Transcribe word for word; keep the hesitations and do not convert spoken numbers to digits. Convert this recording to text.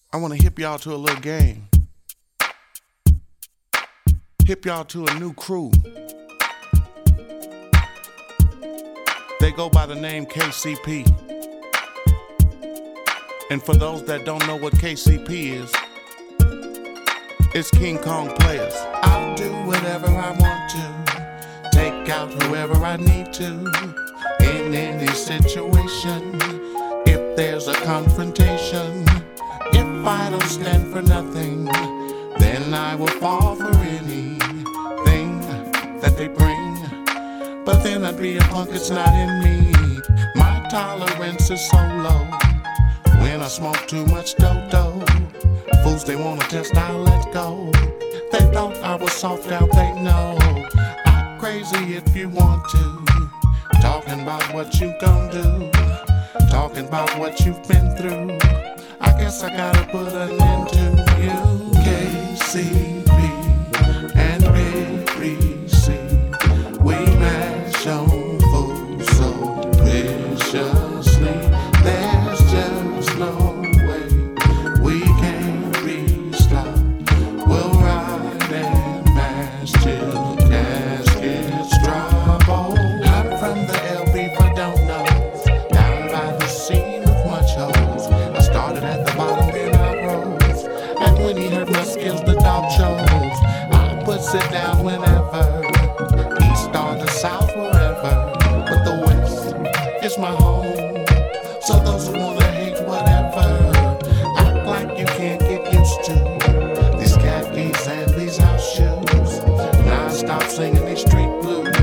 I want to hip y'all to a little game. Hip y'all to a new crew. They go by the name K C P. And for those that don't know what K C P is, it's King Kong Players. I'll do whatever I want to, take out whoever I need to, in any situation. If there's a confrontation, if I don't stand for nothing, then I will fall for anything that they bring. But then I'd be a punk, it's not in me. My tolerance is so low. When I smoke too much dodo, fools they wanna test, I'll let go. They thought I was soft, now they know I'm crazy if you want to. Talking about what you gon' do, talking about what you've been through. I guess I gotta put an end to you. K C P and Big B C, we mash on fools so viciously. There's just no way we can be stopped. We'll ride and mash till caskets drop. Oh, I'm from the L B for don't know, down by the scene with much hoes. I started at the bottom, then I rose, and when he heard my skills, the dog chose. I put sit down whenever, east or the south, wherever, but the west is my home. So those who wanna hate whatever, act like you can't get used to these khakis and these house shoes. Now I stop singing these street blues.